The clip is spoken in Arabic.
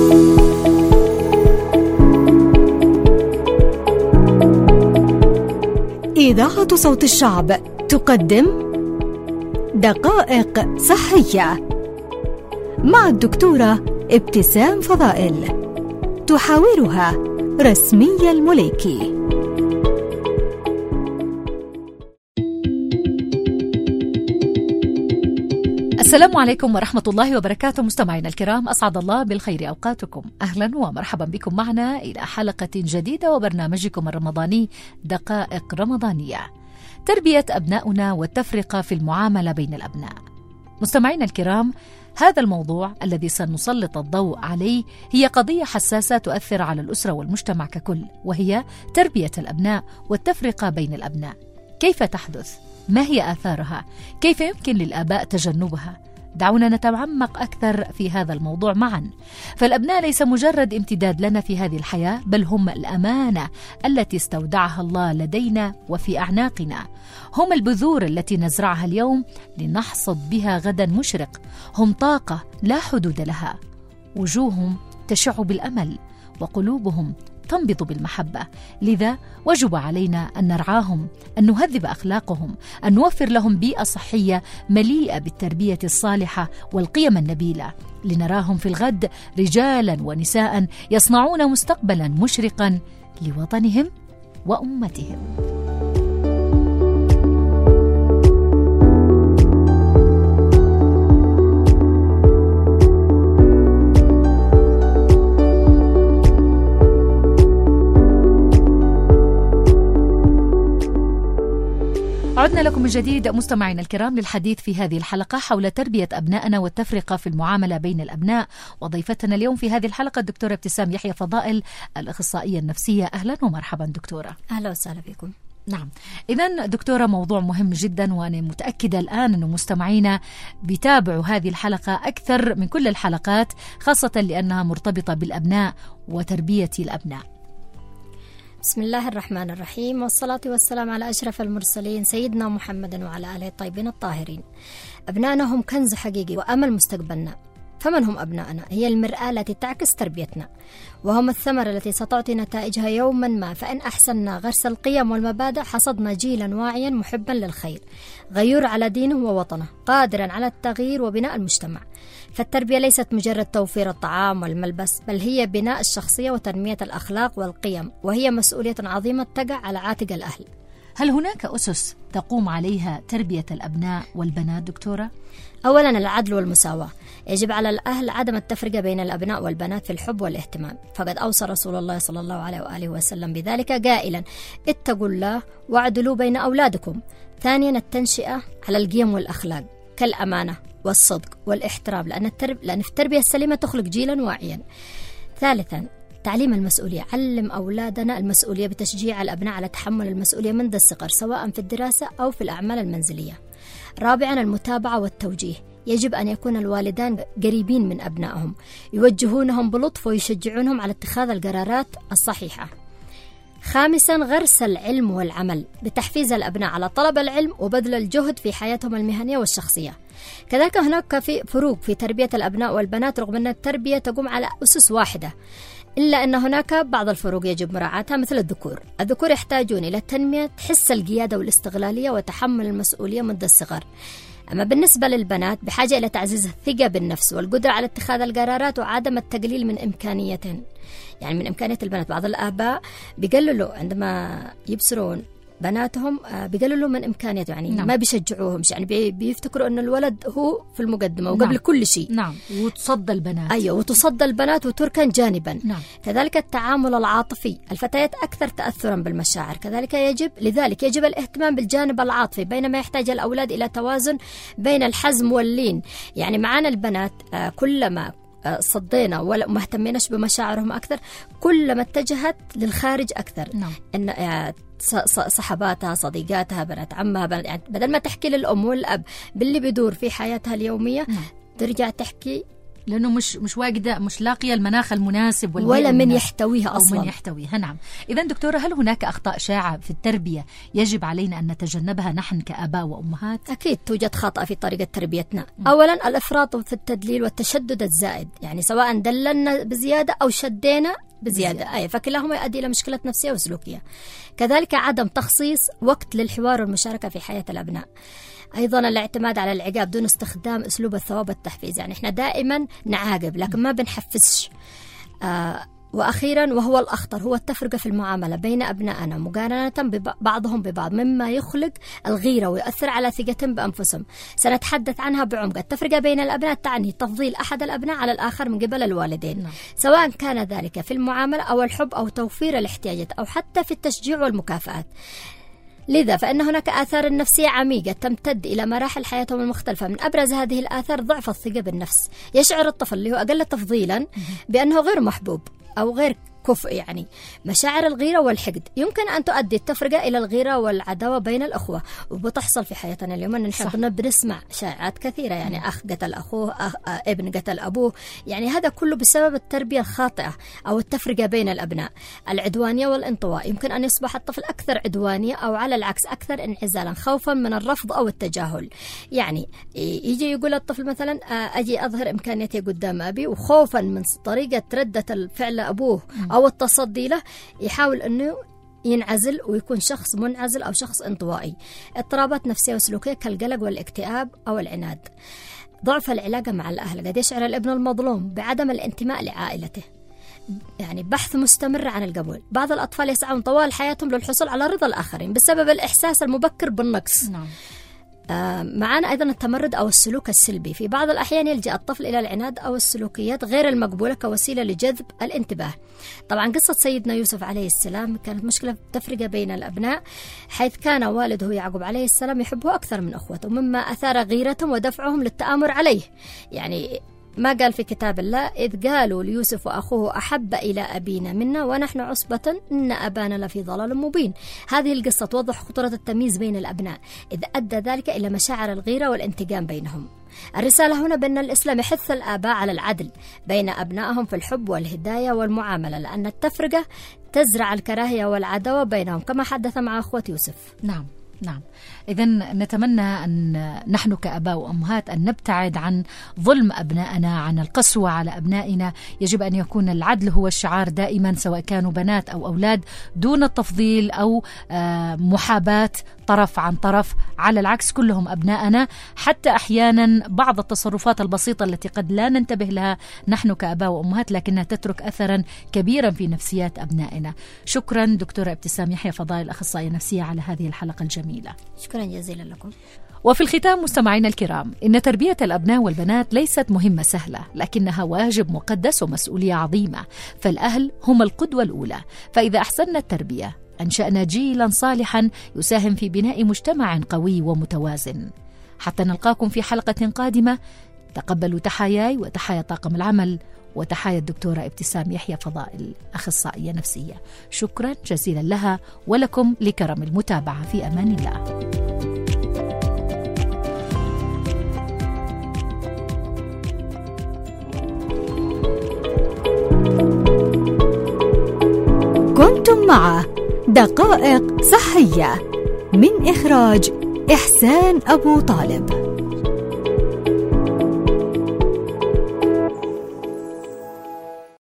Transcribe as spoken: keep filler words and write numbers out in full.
إذاعة صوت الشعب تقدم دقائق صحية مع الدكتورة ابتسام فضائل، تحاورها رسمية المليكي. السلام عليكم ورحمة الله وبركاته مستمعينا الكرام، أسعد الله بالخير أوقاتكم. أهلا ومرحبا بكم معنا إلى حلقة جديدة وبرنامجكم الرمضاني دقائق رمضانية، تربية أبناؤنا والتفرقة في المعاملة بين الأبناء. مستمعينا الكرام، هذا الموضوع الذي سنسلط الضوء عليه هي قضية حساسة تؤثر على الأسرة والمجتمع ككل، وهي تربية الأبناء والتفرقة بين الأبناء. كيف تحدث؟ ما هي آثارها؟ كيف يمكن للآباء تجنبها؟ دعونا نتعمق أكثر في هذا الموضوع معا. فالأبناء ليس مجرد امتداد لنا في هذه الحياة، بل هم الأمانة التي استودعها الله لدينا وفي أعناقنا. هم البذور التي نزرعها اليوم لنحصد بها غدا مشرق. هم طاقة لا حدود لها، وجوههم تشع بالأمل، وقلوبهم تنبض بالمحبة. لذا وجب علينا أن نرعاهم، أن نهذب أخلاقهم، أن نوفر لهم بيئة صحية مليئة بالتربية الصالحة والقيم النبيلة، لنراهم في الغد رجالا ونساء يصنعون مستقبلا مشرقا لوطنهم وأمتهم. عدنا لكم من جديد مستمعينا الكرام للحديث في هذه الحلقة حول تربية أبنائنا والتفرقة في المعاملة بين الأبناء. وضيفتنا اليوم في هذه الحلقة الدكتورة ابتسام يحيى فضائل، الأخصائية النفسية. أهلا ومرحبا دكتورة. أهلا وسهلا بكم. نعم، إذن دكتورة، موضوع مهم جدا، وأنا متأكدة الآن أن مستمعينا بيتابعوا هذه الحلقة أكثر من كل الحلقات، خاصة لأنها مرتبطة بالأبناء وتربية الأبناء. بسم الله الرحمن الرحيم، والصلاة والسلام على أشرف المرسلين سيدنا محمد وعلى آله الطيبين الطاهرين. أبنائنا هم كنز حقيقي وأمل مستقبلنا. فمن هم أبنائنا؟ هي المرآة التي تعكس تربيتنا، وهم الثمرة التي ستعطي نتائجها يوما ما. فإن أحسننا غرس القيم والمبادئ حصدنا جيلا واعيا محبا للخير، غيور على دينه ووطنه، قادرا على التغيير وبناء المجتمع. فالتربية ليست مجرد توفير الطعام والملبس، بل هي بناء الشخصية وتنمية الأخلاق والقيم، وهي مسؤولية عظيمة تقع على عاتق الأهل. هل هناك أسس تقوم عليها تربية الأبناء والبنات دكتورة؟ أولا العدل والمساواة. يجب على الأهل عدم التفرقة بين الأبناء والبنات في الحب والاهتمام، فقد أوصى رسول الله صلى الله عليه وآله وسلم بذلك قائلا: اتقوا الله واعدلوا بين أولادكم. ثانيا التنشئة على القيم والأخلاق كالأمانة والصدق والاحترام، لأن الترب... لأن في التربية السليمة تخلق جيلا واعيا. ثالثا تعليم المسؤولية. علم أولادنا المسؤولية بتشجيع الأبناء على تحمل المسؤولية منذ الصغر، سواء في الدراسة أو في الأعمال المنزلية. رابعا المتابعة والتوجيه. يجب أن يكون الوالدان قريبين من أبنائهم، يوجهونهم بلطف ويشجعونهم على اتخاذ القرارات الصحيحة. خامسا غرس العلم والعمل، بتحفيز الأبناء على طلب العلم وبذل الجهد في حياتهم المهنية والشخصية. كذلك هناك في فروق في تربية الأبناء والبنات، رغم أن التربية تقوم على أسس واحدة، إلا أن هناك بعض الفروق يجب مراعاتها. مثل الذكور الذكور يحتاجون إلى تنمية حس القيادة والاستقلالية وتحمل المسؤولية منذ الصغر. أما بالنسبة للبنات بحاجة إلى تعزيز الثقة بالنفس والقدرة على اتخاذ القرارات وعدم التقليل من إمكانياتهن. يعني من إمكانية البنات، بعض الآباء بيقللوا عندما يبصرون بناتهم، بيقللوا من إمكانياته، يعني نعم. ما بيشجعوهم، يعني بيفتكروا أن الولد هو في المقدمة وقبل نعم. كل شيء. نعم، وتصدى البنات. أيوة، وتصدى البنات وتركن جانبا. نعم. كذلك التعامل العاطفي، الفتيات أكثر تأثرا بالمشاعر، كذلك يجب لذلك يجب الاهتمام بالجانب العاطفي، بينما يحتاج الأولاد إلى توازن بين الحزم واللين. يعني معنا البنات كلما صدينا ولا ما اهتميناش بمشاعرهم أكثر، كلما اتجهت للخارج أكثر. نعم. إن صحباتها، صديقاتها، بنات عمها، بنات يعني بدل ما تحكي للأم والأب باللي بيدور في حياتها اليومية، نعم. ترجع تحكي لأنه مش مش واجدة، مش لاقية المناخ المناسب ولا من يحتويها أصلا، أو من يحتويها. نعم. إذن دكتورة، هل هناك أخطاء شائعة في التربية يجب علينا أن نتجنبها نحن كآباء وأمهات؟ أكيد توجد خطأ في طريقة تربيتنا. م. أولا الإفراط في التدليل والتشدد الزائد، يعني سواء دللنا بزيادة أو شدينا بزيادة، أي فكلاهما يؤدي إلى مشكلة نفسية وسلوكية. كذلك عدم تخصيص وقت للحوار والمشاركة في حياة الأبناء. أيضا الاعتماد على العقاب دون استخدام أسلوب الثواب والتحفيز، يعني إحنا دائما نعاقب لكن ما بنحفزش. آه وأخيرا وهو الأخطر هو التفرقة في المعاملة بين أبنائنا مقارنة ببعضهم ببعض، مما يخلق الغيرة ويؤثر على ثقتهم بأنفسهم. سنتحدث عنها بعمق. التفرقة بين الأبناء تعني تفضيل أحد الأبناء على الآخر من قبل الوالدين، نعم. سواء كان ذلك في المعاملة أو الحب أو توفير الاحتياجات أو حتى في التشجيع والمكافآت. لذا فإن هناك آثار نفسية عميقة تمتد إلى مراحل حياتهم المختلفة. من أبرز هذه الآثار ضعف الثقة بالنفس. يشعر الطفل اللي هو أقل تفضيلا بأنه غير محبوب أو غير كفء، يعني مشاعر الغيرة والحقد يمكن أن تؤدي التفرقة إلى الغيرة والعداوة بين الأخوة، وبتحصل في حياتنا اليوم أن نحن بنسمع شائعات كثيرة، يعني أخ قتل أخوه، أخ ابن قتل أبوه، يعني هذا كله بسبب التربية الخاطئة أو التفرقة بين الأبناء. العدوانية والانطواء، يمكن أن يصبح الطفل أكثر عدوانية أو على العكس أكثر انعزالا خوفا من الرفض أو التجاهل. يعني يجي يقول الطفل مثلا أجي أظهر إمكانيتي قدام أبي، وخوفا من طريقة ردة الفعل أبوه أو التصدي له يحاول أنه ينعزل ويكون شخص منعزل أو شخص انطوائي. اضطرابات نفسية وسلوكية كالقلق والاكتئاب أو العناد. ضعف العلاقة مع الأهل، قد يشعر الابن المظلوم بعدم الانتماء لعائلته، يعني بحث مستمر عن القبول. بعض الأطفال يسعون طوال حياتهم للحصول على رضا الآخرين بسبب الإحساس المبكر بالنقص. نعم. معنا أيضا التمرد أو السلوك السلبي. في بعض الأحيان يلجأ الطفل إلى العناد أو السلوكيات غير المقبولة كوسيلة لجذب الانتباه. طبعا قصة سيدنا يوسف عليه السلام كانت مشكلة تفرقة بين الأبناء، حيث كان والده يعقوب عليه السلام يحبه أكثر من أخوته، مما أثار غيرتهم ودفعهم للتآمر عليه. يعني ما قال في كتاب الله إذ قالوا ليوسف وأخوه أحب إلى أبينا منا ونحن عصبة إن أبانا لفي ضلال مبين. هذه القصة توضح خطورة التمييز بين الأبناء إذ أدى ذلك إلى مشاعر الغيرة والانتقام بينهم. الرسالة هنا بأن الإسلام يحث الآباء على العدل بين أبنائهم في الحب والهداية والمعاملة، لأن التفرقة تزرع الكراهية والعداوة بينهم كما حدث مع أخوة يوسف. نعم نعم. إذن نتمنى أن نحن كأباء وأمهات أن نبتعد عن ظلم أبنائنا، عن القسوة على أبنائنا. يجب أن يكون العدل هو الشعار دائما، سواء كانوا بنات أو أولاد، دون التفضيل أو محاباة طرف عن طرف. على العكس كلهم أبنائنا، حتى أحيانا بعض التصرفات البسيطة التي قد لا ننتبه لها نحن كأباء وأمهات لكنها تترك أثرا كبيرا في نفسيات أبنائنا. شكرا دكتورة ابتسام يحيى فضائل، أخصائية نفسية، على هذه الحلقة الجميلة. شكرا جزيلا لكم. وفي الختام مستمعينا الكرام، إن تربية الأبناء والبنات ليست مهمة سهلة، لكنها واجب مقدس ومسؤولية عظيمة، فالأهل هم القدوة الأولى. فإذا أحسننا التربية أنشأنا جيلا صالحا يساهم في بناء مجتمع قوي ومتوازن. حتى نلقاكم في حلقة قادمة، تقبلوا تحاياي وتحايا طاقم العمل وتحايا الدكتورة ابتسام يحيى فضائل، أخصائية نفسية. شكرا جزيلا لها ولكم لكرم المتابعة. في أمان الله. كنتم مع دقائق صحية من إخراج إحسان أبو طالب.